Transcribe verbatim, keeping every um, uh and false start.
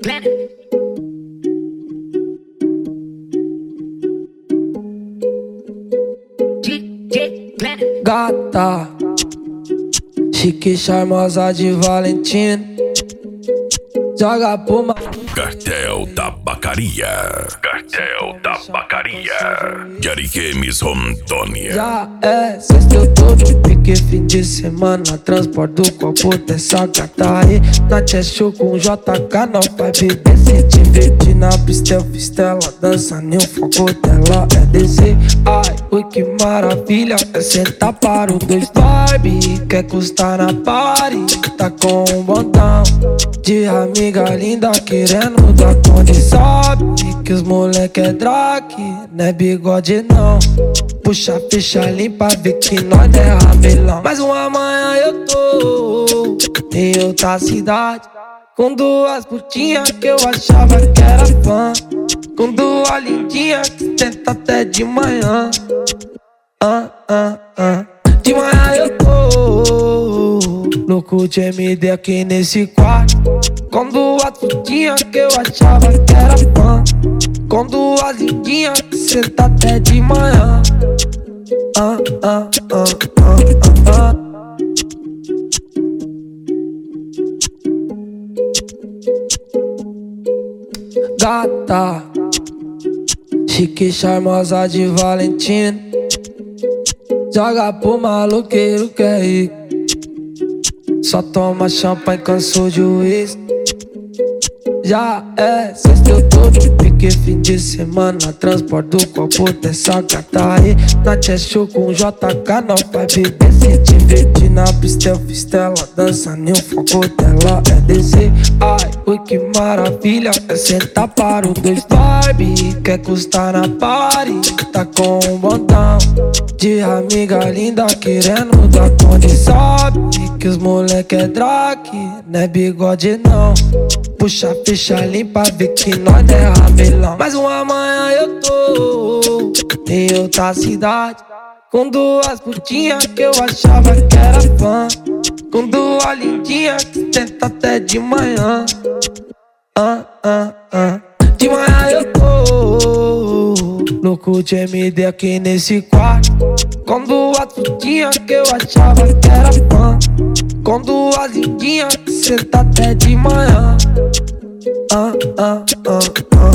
Gata, chique, charmosa de Valentina, joga pro mar. Cartel Tabacaria. Cartel Tabacaria. Yariquemes Rondônia. Já é sexta, eu tô no pique, fim de semana. Transporto do copo dessa gata aí. Na show com J K, não vai beber. Se divertir na pista, eu fiz ela dança, nem o foco dela é descer. Ai, ui, que maravilha. É sentar para o dois Barbie. Quer custar na party, tá com um botão de amiga linda querendo dar conta. Sabe que os moleque é drag, não é bigode não. Puxa a ficha limpa, vê que nós é ramelão. Mas uma manhã eu tô em outra cidade, com duas putinhas que eu achava que era fã, com duas lindinhas que tenta até de manhã. Ah, ah, ah. De manhã eu tô louco de M D aqui nesse quarto, com duas putinhas que eu achava que era fã, com duas lindinhas que senta até de manhã. Ah, ah, ah, ah, ah, ah. Gata, chique, charmosa de Valentina, joga pro maluqueiro que é rico, só toma champanhe, cansou de uísque. Já é sexta, eu tô no pique, fim de semana. Transporto do copo dessa gata aí. Na show com J K, não vai beber. Se divertir na pista, eu fiz ela dança, nem o foco dela é descer. Ai, ui, que maravilha. É sentar para o dois Barbie. Quer custar na party, tá com um botão de amiga linda querendo dar conta. Sabe que os moleque é drag, não é bigode não. Puxa a ficha limpa, vê que nós é ramelão. Mas uma manhã eu tô em outra cidade, com duas putinhas que eu achava que era fã, com duas lindinhas que tenta até de manhã. Ah, ah, ah. De manhã eu tô louco de M D aqui nesse quarto, com duas putinhas que eu achava que era fã, com duas lindinhas que senta até de manhã. Ah, ah, ah, ah.